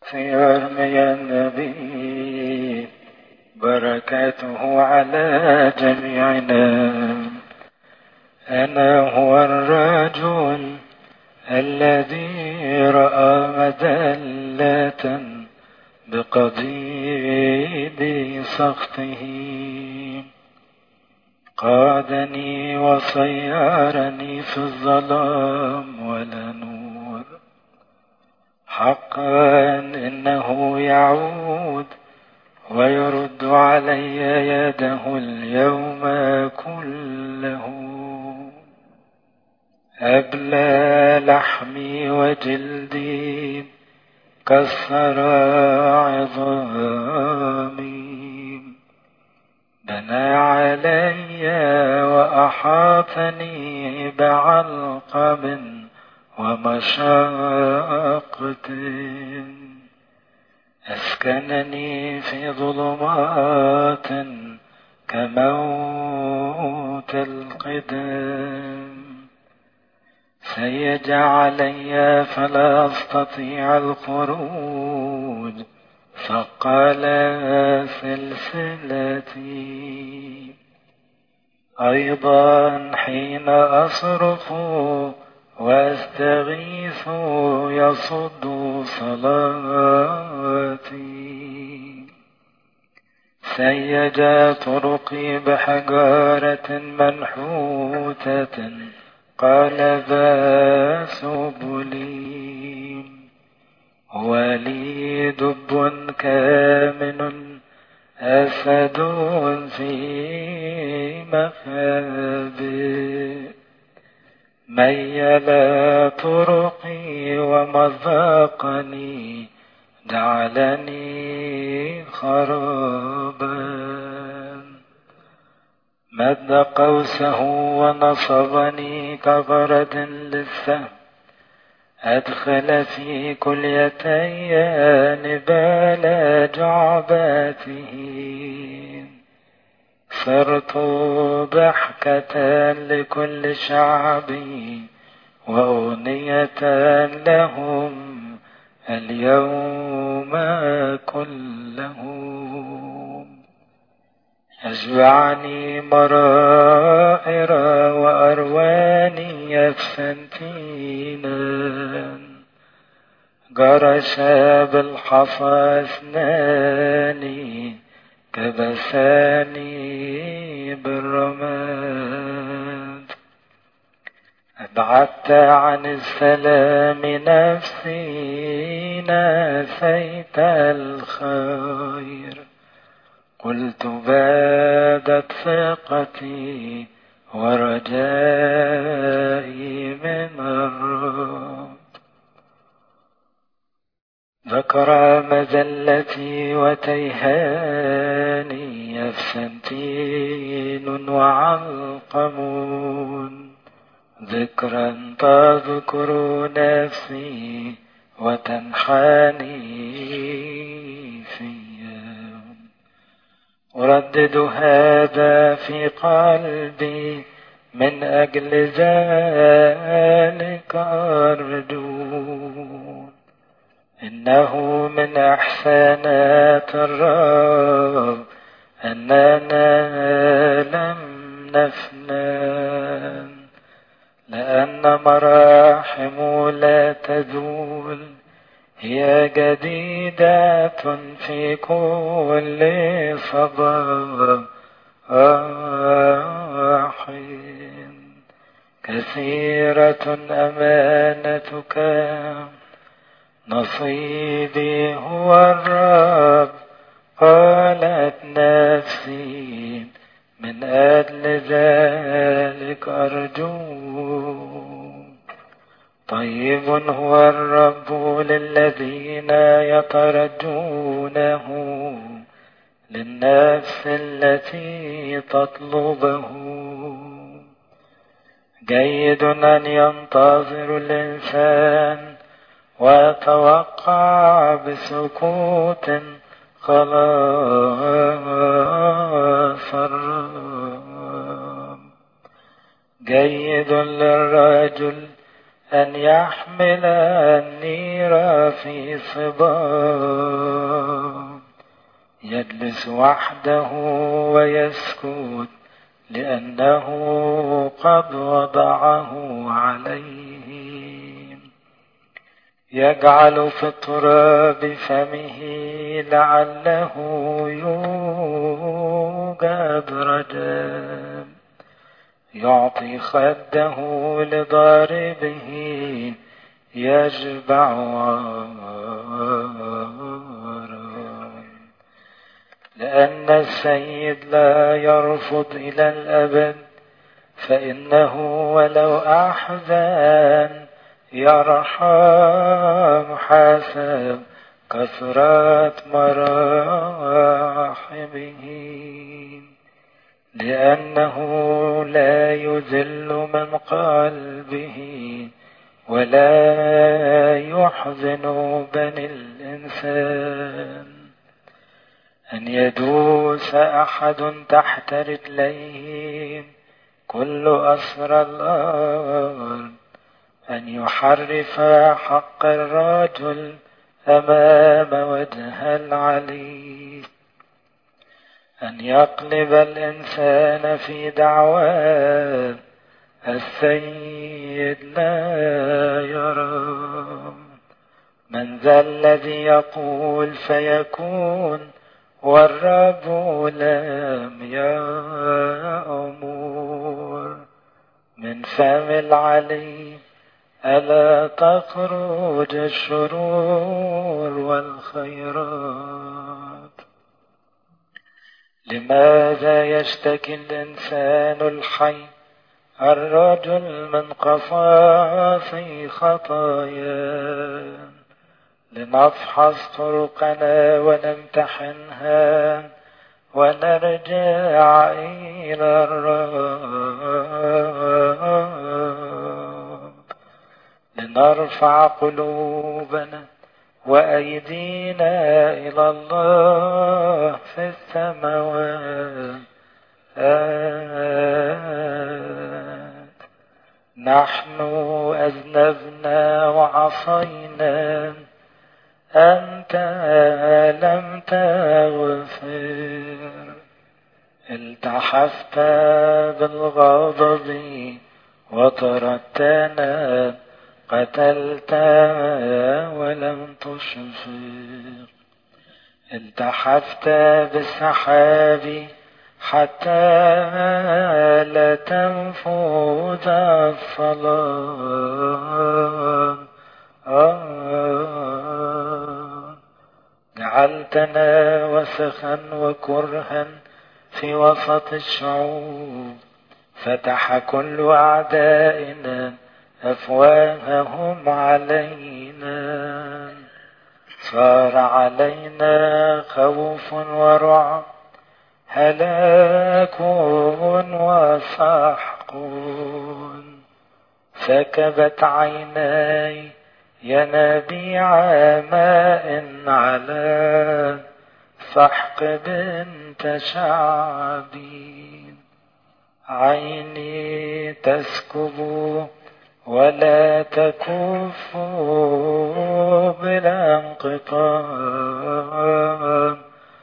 في أرميا النبي بركاته على جميعنا. أنا هو الرجل الذي رأى مذلة بقضيب سخطه، قادني وصيرني في الظلام ولا نور. حقا إنه يعود ويرد علي يده اليوم كله. أبلى لحمي وجلدي، كسر عظامي، بنى علي وأحاطني بعلقم ومشقة، أسكنني في ظلمات كموت القدم. سيج علي فلا أستطيع الخروج، ثقل سلسلتي. أيضا حين أصرخ واستغيث يصد صلاتي. سيج طرقي بحجارة منحوتة، قال ذا سبلي. ولي دب كامن، أسد في مخابئ. ميل طرقي ومزقني، جعلني خرابا. مد قوسه ونصبني كغرد للسهم، أدخل في كليتي نبال جعباته. صرت ضحكة لكل شعبي وأغنية لهم اليوم كله. أشبعني مرائر وأرواني يفسنتينا، جرش بالحصى أسناني كبساني بالرماد. أبعدت عن السلام نفسي، نسيت الخير. قلت بادت ثقتي ورجائي من الرب. ذكر مذلتي وتيهاني، يفسنتين وعلقمون. ذكرا تذكر نفسي وتنحني في. أردد هذا في قلبي، من أجل ذلك أرجو. إنه من إحسانات الرب أننا لم نفنى، لأن مراحم لا تزول، هي جديدة في كل صباح. كثيرة أمانتك، نصيبي هو الرب. قالت نفسي، من أجل ذلك أرجو. طيب هو الرب للذين يترجونه، للنفس التي تطلبه. جيد أن ينتظر الإنسان ويتوقع بسكوت خلاص الرب. جيد للرجل أن يحمل النير في صبا، يجلس وحده ويسكت لأنه قد وضعه عليه. يجعل في التراب فمه لعله يوجد رجاء، يعطي خده لضاربه يشبع عارا. لأن السيد لا يرفض إلى الأبد، فإنه ولو أحزان يرحم حسب كثرة مراحمه، لأنه لا يذل من قلبه ولا يحزن بني الإنسان. أن يدوس أحد تحت رجليه كل أسر الأرض، أن يحرف حق الرجل أمام وجه العلي، أن يقلب الإنسان في دعواه السيد لا يرى. من ذا الذي يقول فيكون والرب لم يأمر؟ من فم العلي ألا تخرج الشرور والخيرات؟ لماذا يشتكي الإنسان الحي الرجل من قفاص خطايا؟ لنفحص طرقنا ونمتحنها ونرجع إلى الرب، لنرفع قلوبنا وأيدينا إلى الله في السماوات. نحن أذنبنا وعصينا، أنت لم تغفر. التحفت بالغضب وطردتنا، قتلت ولم تشفق. التحفت بالسحاب حتى لا تنفذ الظلام. جعلتنا وسخا وكرها في وسط الشعوب، فتح كل أعدائنا أفواههم علينا. صار علينا خوف ورعب، هلاك وسحق. سكبت عيناي ينابيع ماء على سحق بنت شعبي. عيني تسكب ولا تكف بلا انقطاع،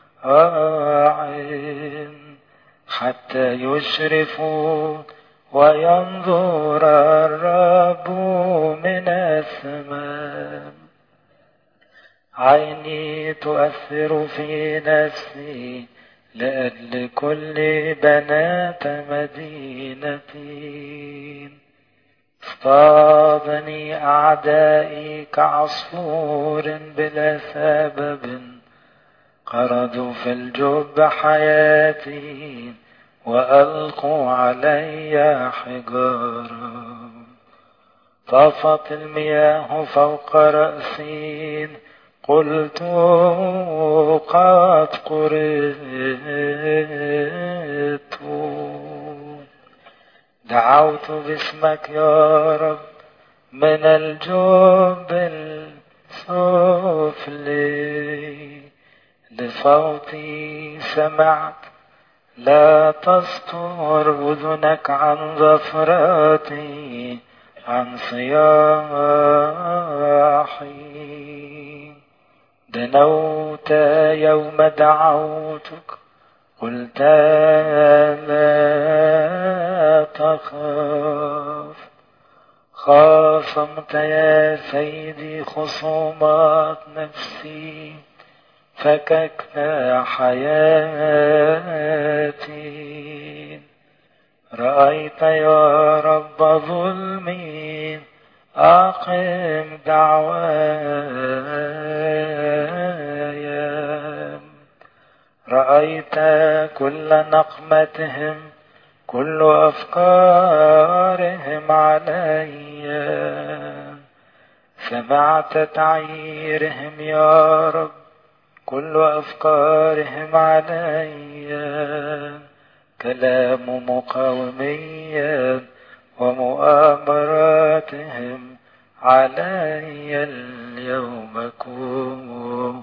حتى يشرف وينظر الرب من السماء. عيني تؤثر في نفسي لأجل كل بنات مدينتي. اصطادني أعدائي كعصفور بلا سبب، قرضوا في الجب حياتي وألقوا علي حجارا. طفت المياه فوق رأسي، قلت قد قرئت. دعوت باسمك يا رب من الجب السفلي، لصوتي سمعت. لا تستر أذنك عن ظفراتي، عن صياحي. دنوت يوم دعوتك قلت لا تخاف. خاصمت يا سيدي خصومات نفسي فككت حياتي. رأيت يا رب ظلمي أقم دعواي. رأيت كل نقمتهم كل أفكارهم علي. سمعت تعييرهم يا رب كل أفكارهم علي. كلام مقاوميا ومؤامراتهم علي اليوم كلهم.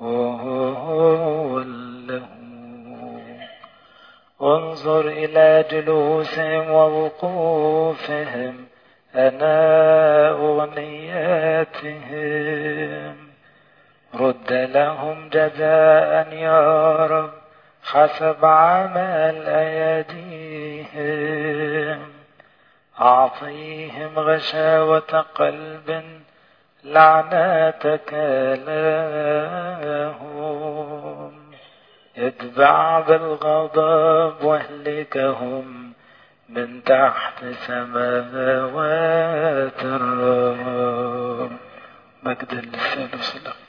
انظر إلى جلوسهم ووقوفهم أنا أغنياتهم. رد لهم جزاء يا رب حسب عمل أيديهم. أعطيهم غشاوة قلب لعنتك لهم. اتبع بالغضب واهلكهم من تحت سماوات الرب. مجد للثالوث الأقدس.